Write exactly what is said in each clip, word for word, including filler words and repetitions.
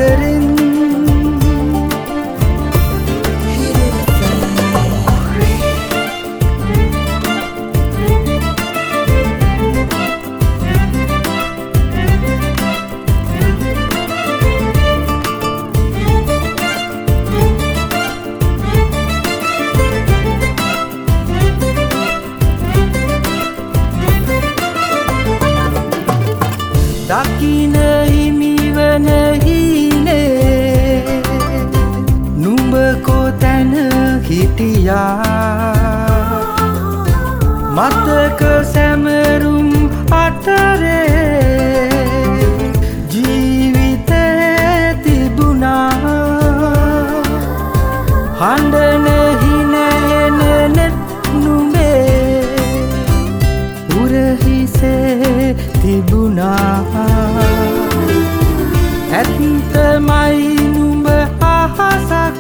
ආදරෙන් දකින හිමිවන හීනේ නුඹ කොතැන හිටියා මතක සැමරුම් අතරේ ජීවිතේ තිබුණා හඬන හිනහෙන නුඹේ උරහිසේ තිබුණා ඇත්තමයි නුඹ අහසක්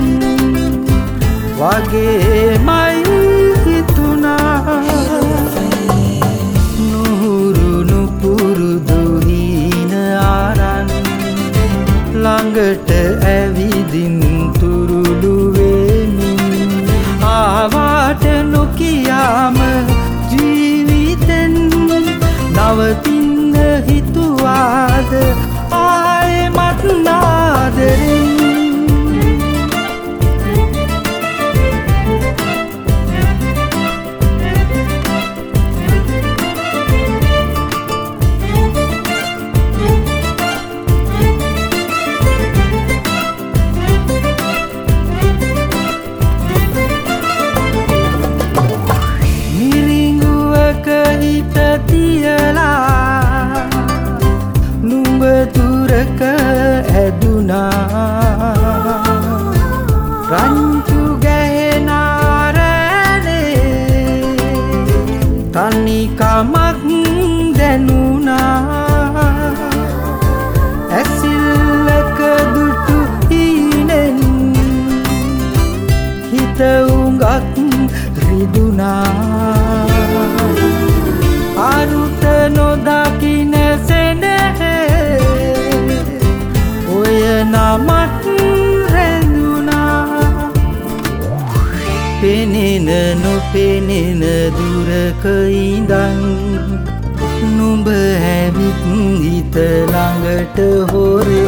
වගේමයි හිතුණා නුහුරුණු පුරුදු හීන ආරන් ළඟට ඇවිදින් තුරුළු වෙමින් ආවාට නොකියාම ජීවිතෙන් නවතින්න හිතුවාද ආයෙමත් නාදරෙන් මිරිඟුවක හිත තියලා නුඹ දුරක ඇදුනා රංචු ගැහෙන රැළේ තනිකමක් දැනුණා ඇසිල්ලක දුටු හීනෙන් හිත උඟක් රිදුනා අරුත නොදකින සෙනෙහේ ඔය නමත් රැඳුණා පෙනෙන නොපෙනෙන දුරක ඉඳන් නුඹ ඇවිත් හිත ළඟට හොරේ